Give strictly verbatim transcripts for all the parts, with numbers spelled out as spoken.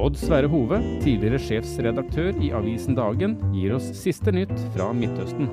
Odd Sverre Hove, tidligere sjefsredaktør i avisen Dagen, gir oss siste nytt fra Midtøsten.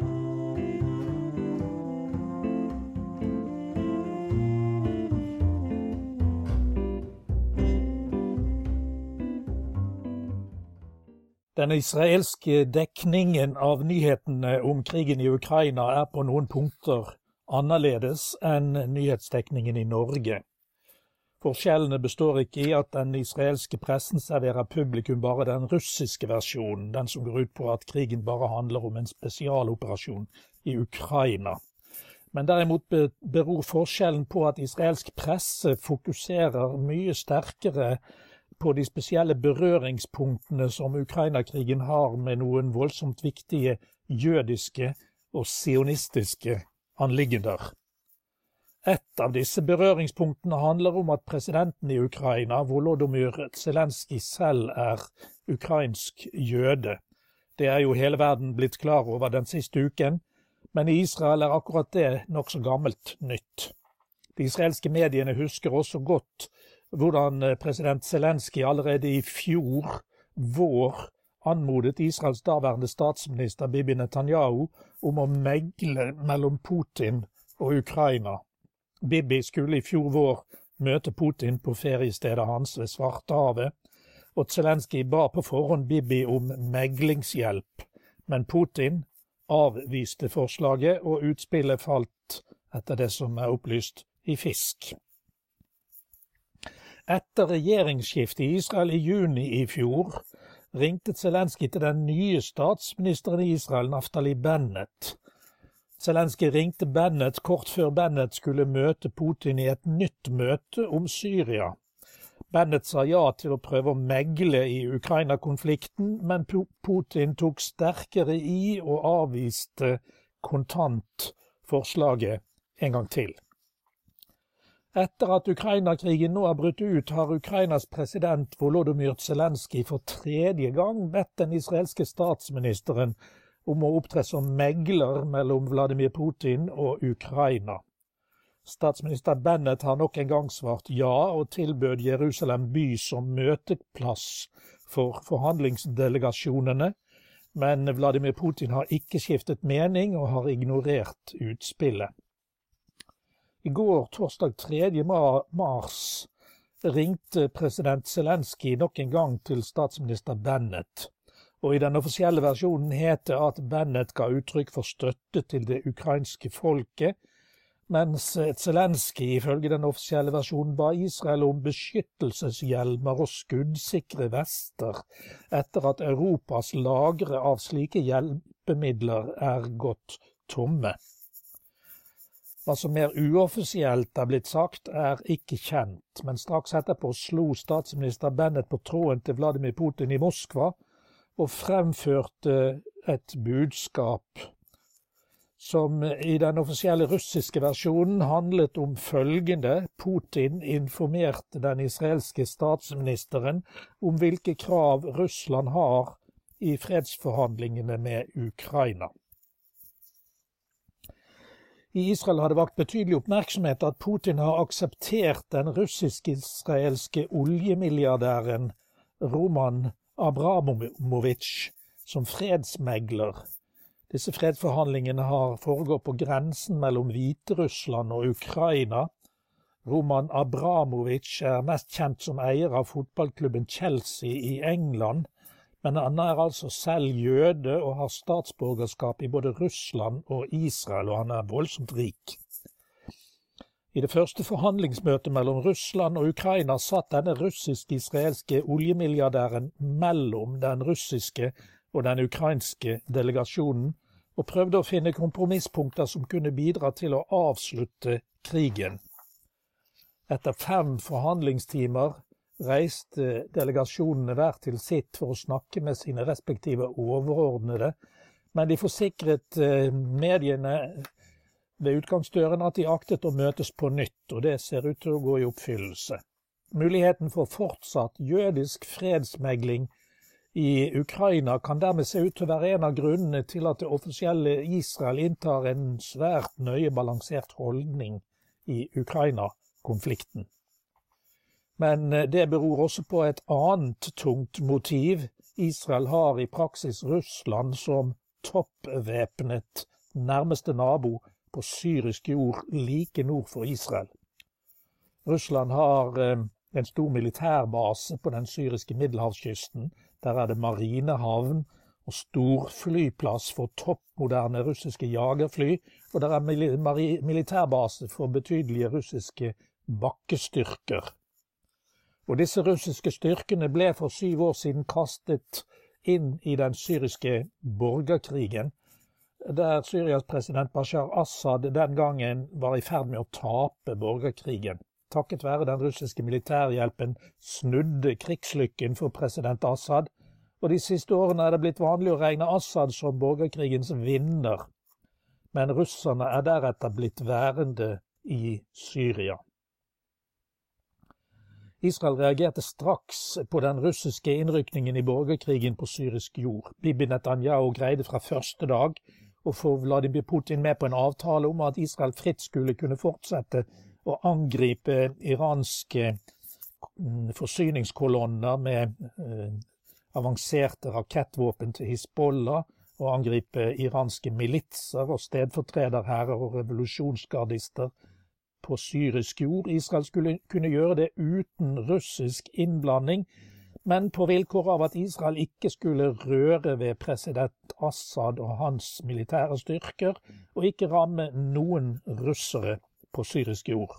Den israelske dekningen av nyhetene om krigen i Ukraina er på noen punkter annerledes enn nyhetsdekningen i Norge. Forskjellene består ikke i at den israelske pressen serverer publikum bare den russiske versjonen, den som går ut på at krigen bare handler om en spesialoperasjon i Ukraina. Men derimot beror forskjellen på at israelsk presse fokuserer mye sterkere på de spesielle berøringspunktene som Ukraina-krigen har med noen voldsomt viktige jødiske og sionistiske anliggender. Et av disse berøringspunktene handler om at presidenten i Ukraina, Volodymyr Zelenskyj, selv er ukrainsk jøde. Det er jo hele verden blitt klar over den siste uken, men i Israel er akkurat det nok så gammelt nytt. De israelske mediene husker også godt hvordan president Zelenskyj allerede i fjor vår anmodet Israels daværende statsminister Bibi Netanyahu om å megle mellom Putin og Ukraina. Bibi skulle i fjor vår møte Putin på feriestedet hans ved Svartehavet, og Zelenskyj ba på forhånd Bibi om meglingshjelp, men Putin avviste forslaget, og utspillet falt etter det som er opplyst i fisk. Etter regjeringsskiftet i Israel i juni i fjor ringte Zelenskyj til den nye statsministeren i Israel, Naftali Bennett. Zelenskyj ringte Bennett kort før Bennett skulle møte Putin i et nytt møte om Syria. Bennett sa ja til å prøve å megle i Ukraina-konflikten, men Putin tok sterkere i og avviste kontant forslaget en gang til. Etter at Ukraina-krigen nå er brutt ut, har Ukrainas president Volodymyr Zelenskyj for tredje gang bedt den israelske statsministeren om å opptre som megler mellom Vladimir Putin og Ukraina. Statsminister Bennett har nok en gang svart ja og tilbød Jerusalem by som møteplass for forhandlingsdelegasjonene, men Vladimir Putin har ikke skiftet mening og har ignorert utspillet. I går, torsdag tredje mars, ringte president Zelenskyj nok en gang til statsminister Bennett, og i den offisielle versjonen heter det at Bennett ga uttrykk for støtte til det ukrainske folket, mens Zelenskyj ifølge den offisielle versjonen ba Israel om beskyttelseshjelmer og skuddsikre vester etter at Europas lagre av slike hjelpemidler er gått tomme. Hva som mer uoffisielt er blitt sagt, er ikke kjent, men straks etterpå slo statsminister Bennett på tråden til Vladimir Putin i Moskva og fremførte et budskap som i den offisielle russiske versjonen handlet om følgende: Putin informerte den israelske statsministeren om hvilke krav Russland har i fredsforhandlingene med Ukraina. I Israel har det vakt betydelig oppmerksomhet at Putin har akseptert den russisk-israelske oljemilliardæren Roman Abramovich som fredsmegler. Disse fredsforhandlingene har foregått på grensen mellom Hviterussland og Ukraina. Roman Abramovich er mest kjent som eier av fotballklubben Chelsea i England, men han er altså selv jøde og har statsborgerskap i både Russland og Israel, og han er voldsomt rik. I det første forhandlingsmøtet mellom Russland og Ukraina satt denne russisk-israelske oljemilliardæren mellom den russiske og den ukrainske delegasjonen, og prøvde å finne kompromisspunkter som kunne bidra til å avslutte krigen. Etter fem forhandlingstimer reiste delegasjonene hver til sitt for å snakke med sine respektive overordnede, men de forsikret mediene ved utgangsdøren at de aktet å møtes på nytt, og det ser ut til å gå i oppfyllelse. Muligheten for fortsatt jødisk fredsmegling i Ukraina kan dermed se ut til å være en av grunnene til at det offisielle Israel inntar en svært nøye balansert holdning i Ukraina-konflikten. Men det beror også på et annet tungt motiv. Israel har i praksis Russland som toppvæpnet nærmeste nabo på syrisk jord like nord for Israel. Russland har eh, en stor militærbase på den syriske middelhavskysten. Der er det marinehavn og stor flyplass for toppmoderne russiske jagerfly, og der er mil militærbase for betydelige russiske bakkestyrker. Og disse russiske styrkene ble for syv år siden kastet inn i den syriske borgerkrigen, der Syrias president Bashar Assad den gangen var i ferd med å tape borgerkrigen. Takket være den russiske militærhjelpen snudde krigslykken for president Assad, og de siste årene er det blitt vanlig å regne Assad som borgerkrigens vinner. Men russerne er deretter blitt værende i Syria. Israel reagerte straks på den russiske innrykningen i borgerkrigen på syrisk jord. Bibi Netanyahu greide fra første dag å få Vladimir Putin med på en avtale om at Israel fritt skulle kunne fortsette å angripe iranske forsyningskolonner med eh, avanserte rakettvåpen til Hizbollah, og angripe iranske militser og stedfortrederherrer og revolusjonsgardister på syrisk jord. Israel skulle kunne gjøre det uten russisk innblanding, men på vilkår av at Israel ikke skulle røre ved president Assad og hans militære styrker, og ikke ramme noen russere på syrisk jord.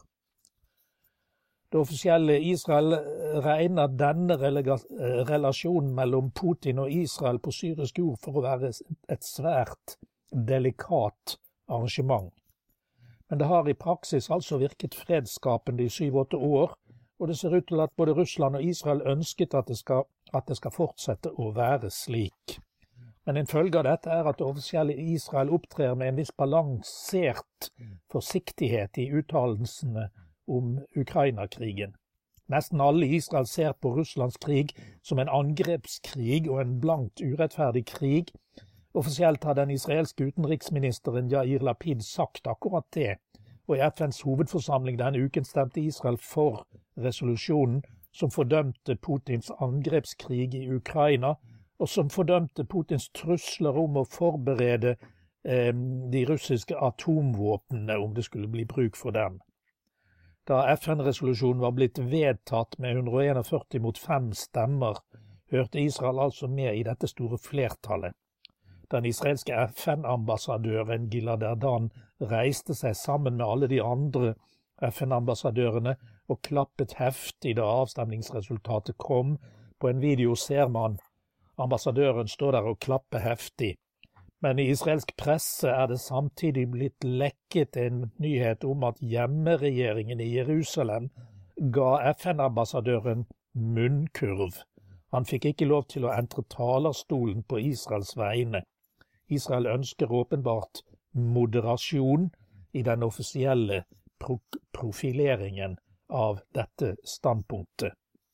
Det offisielle Israel regner denne relasjonen mellom Putin og Israel på syrisk jord for å være et svært delikat arrangement. Men det har i praksis altså virket fredsskapende i syv-åtte år, og det ser ut til at både Russland og Israel ønsket at det skal, at det skal fortsette å være slik. Men en følge av dette er at det offisielle Israel opptrer med en viss balansert forsiktighet i uttalelsene om Ukraina-krigen. Nesten alle i Israel ser på Russlands krig som en angrepskrig og en blankt urettferdig krig. Offisielt har den israelske utenriksministeren Yair Lapid sagt akkurat det, og i F N's hovedforsamling denne uken stemte Israel for resolusjonen som fordømte Putins angrepskrig i Ukraina, og som fordømte Putins trusler om å forberede eh, de russiske atomvåpnene om det skulle bli bruk for dem. Da F N-resolusjonen var blitt vedtatt med ett hundre førtién mot fem stemmer, hørte Israel altså med i dette store flertallet. Den israelske F N-ambassadøren Gilad Erdan reiste seg sammen med alle de andre F N-ambassadørene og klappet heftig da avstemningsresultatet kom. På en video ser man ambassadøren stå der og klappe heftig. Men i israelsk presse er det samtidig blitt lekket en nyhet om at hjemmeregjeringen i Jerusalem ga F N-ambassadøren munnkurv. Han fikk ikke lov til å entre talerstolen på Israels vegne. Israel ønsker åpenbart moderasjon i den offisielle pro profileringen av dette standpunktet.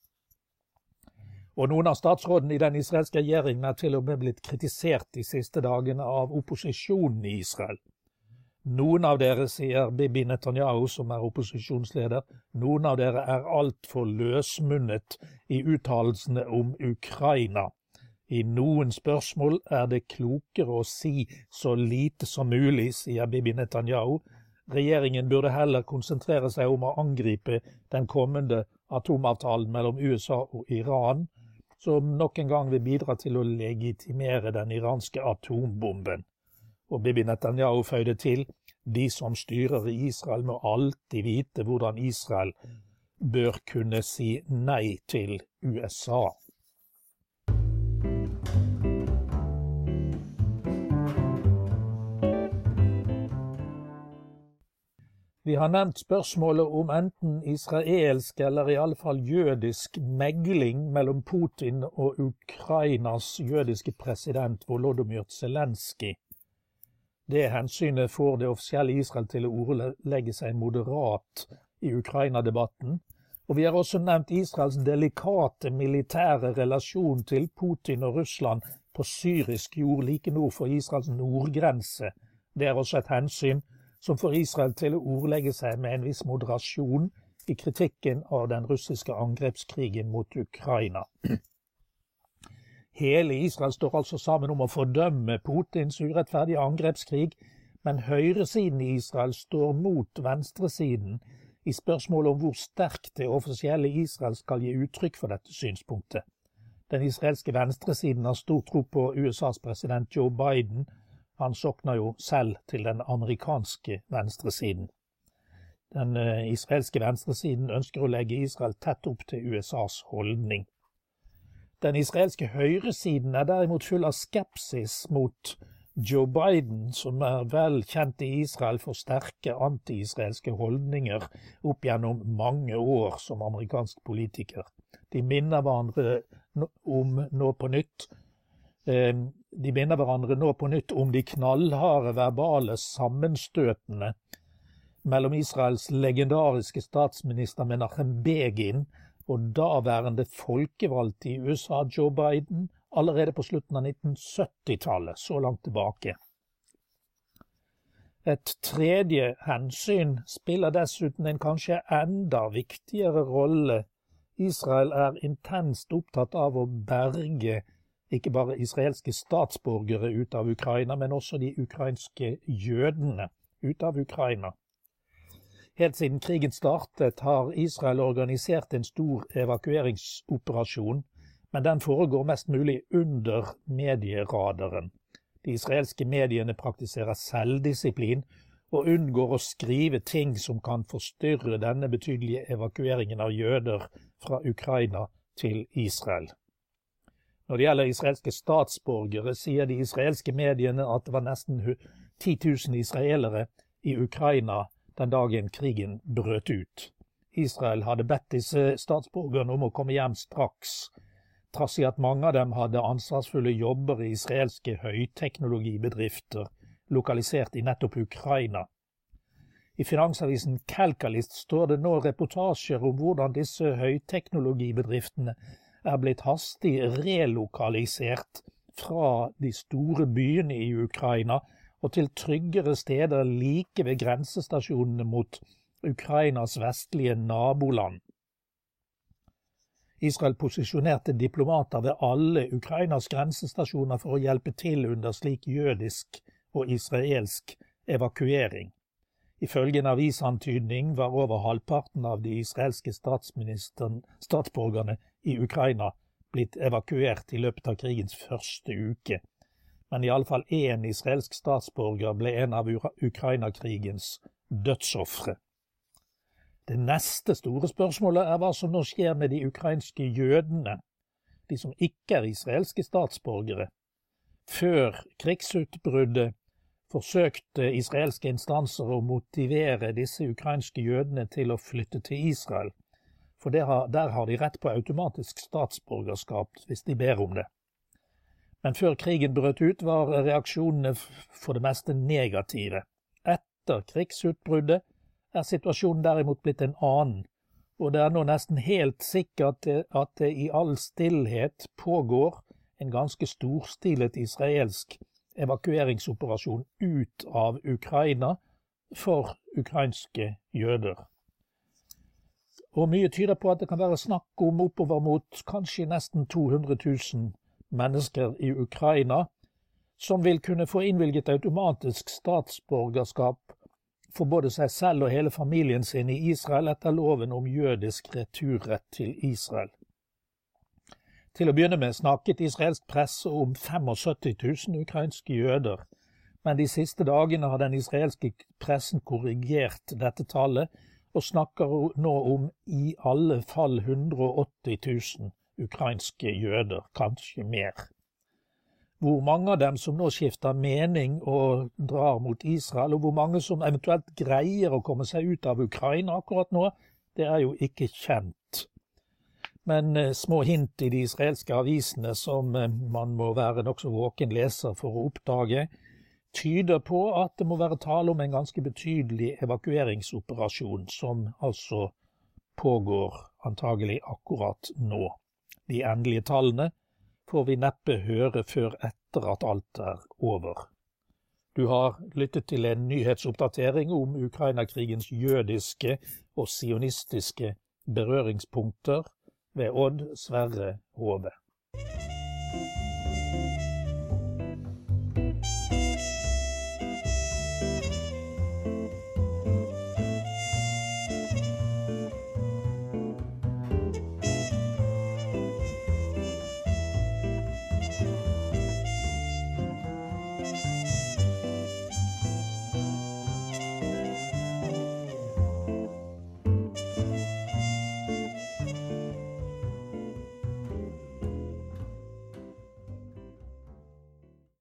Og noen av statsrådene i den israelske regjeringen er til og med blitt kritisert de siste dagene av opposisjonen i Israel. Noen av dere, sier Bibi Netanyahu, som er opposisjonsleder, noen av dere er alt for løsmunnet i uttalelsene om Ukraina. I noen spørsmål er det klokere å si så lite som mulig, sier Bibi Netanyahu. Regjeringen burde heller konsentrere seg om å angripe den kommende atomavtalen mellom U S A og Iran, som nok en gang vil bidra til å legitimere den iranske atombomben. Og Bibi Netanyahu føyde til, de som styrer i Israel må alltid vite hvordan Israel bør kunne si nei til U S A. Vi har nevnt spørsmålet om enten israelsk eller i alle fall jødisk megling mellom Putin og Ukrainas jødiske president Volodymyr Zelenskyj. Det hensynet får det offisielle Israel til å ordlegge seg moderat i Ukraina-debatten, og vi har også nevnt Israels delikate militære relasjon til Putin og Russland på syrisk jord like nord for Israels nordgrense. Det er også et hensyn som får Israel til å ordlegge seg med en viss moderasjon i kritikken av den russiske angrepskrigen mot Ukraina. Hele Israel står altså sammen om å fordømme Putins urettferdige angrepskrig, men høyresiden i Israel står mot venstresiden i spørsmålet om hvor sterkt det offisielle Israel skal gi uttrykk for dette synspunktet. Den israelske venstresiden har stor tro på U S A's president Joe Biden. Han sokner jo selv til den amerikanske venstresiden. Den uh, israelske venstresiden ønsker å legge Israel tett opp til U S A's holdning. Den israelske høyresiden er derimot full av skepsis mot Joe Biden, som er vel kjent i Israel for sterke anti-israelske holdninger opp gjennom mange år som amerikansk politiker. De minner hverandre om nå på nytt De minner hverandre nå på nytt om de knallharde verbale sammenstøtene mellom Israels legendariske statsminister Menachem Begin og daværende folkevalgte i U S A Joe Biden allerede på slutten av nitten sytti-tallet, så langt tilbake. Et tredje hensyn spiller dessuten en kanskje enda viktigere rolle. Israel er intenst opptatt av å berge ikke bare israelske statsborgere ut av Ukraina, men også de ukrainske jødene ut av Ukraina. Helt siden krigen startet har Israel organisert en stor evakueringsoperasjon, men den foregår mest mulig under medieradaren. De israelske mediene praktiserer selvdisiplin og unngår å skrive ting som kan forstyrre denne betydelige evakueringen av jøder fra Ukraina til Israel. Når det gjelder israelske statsborgere, sier de israelske mediene at det var nesten ti tusen israelere i Ukraina den dagen krigen brøt ut. Israel hadde bedt disse statsborgerne om å komme hjem straks, trass i at mange av dem hadde ansvarsfulle jobber i israelske høyteknologibedrifter, lokalisert i nettopp Ukraina. I finansavisen Calcalist står det nå reportasjer om hvordan disse høyteknologibedriftene er blitt hastig relokalisert fra de store byene i Ukraina og til tryggere steder like ved grensestasjonene mot Ukrainas vestlige naboland. Israel posisjonerte diplomater ved alle Ukrainas grensestasjoner for å hjelpe til under slik jødisk og israelsk evakuering. Ifølge en avisantydning var over halvparten av de israelske statsborgerne i Ukraina blitt evakuert i løpet av krigens første uke, men i alle fall én israelsk statsborger ble en av Ukraina-krigens dødsofre. Det neste store spørsmålet er hva som nå skjer med de ukrainske jødene, de som ikke er israelske statsborgere. Før krigsutbruddet forsøkte israelske instanser å motivere disse ukrainske jødene til å flytte til Israel, for der, der har de rett på automatisk statsborgerskap hvis de ber om det. Men før krigen brøt ut var reaksjonene for det meste negative. Etter krigsutbruddet er situasjonen derimot blitt en annen, og det er nå nesten helt sikkert at det i all stillhet pågår en ganske storstilet israelsk evakueringsoperasjon ut av Ukraina for ukrainske jøder. Og mye tyder på at det kan være snakk om oppover mot kanskje nesten to hundre tusen mennesker i Ukraina, som vil kunne få innvilget automatisk statsborgerskap for både seg selv og hele familien sin i Israel etter loven om jødisk returrett til Israel. Til å begynne med snakket israelsk presse om syttifem tusen ukrainske jøder, men de siste dagene har den israelske pressen korrigert dette tallet og snakker nå om i alle fall hundre og åtti tusen ukrainske jøder, kanskje mer. Hvor mange av dem som nå skifter mening og drar mot Israel, og hvor mange som eventuelt greier å komme seg ut av Ukraina akkurat nå, det er jo ikke kjent. Men eh, små hint i de israelske avisene som eh, man må være nokså våken leser for å oppdage, tyder på at det må være tale om en ganske betydelig evakueringsoperasjon, som altså pågår antagelig akkurat nå. De endelige tallene får vi neppe høre før etter at alt er over. Du har lyttet til en nyhetsoppdatering om Ukraina-krigens jødiske og sionistiske berøringspunkter ved Odd Sverre Hove.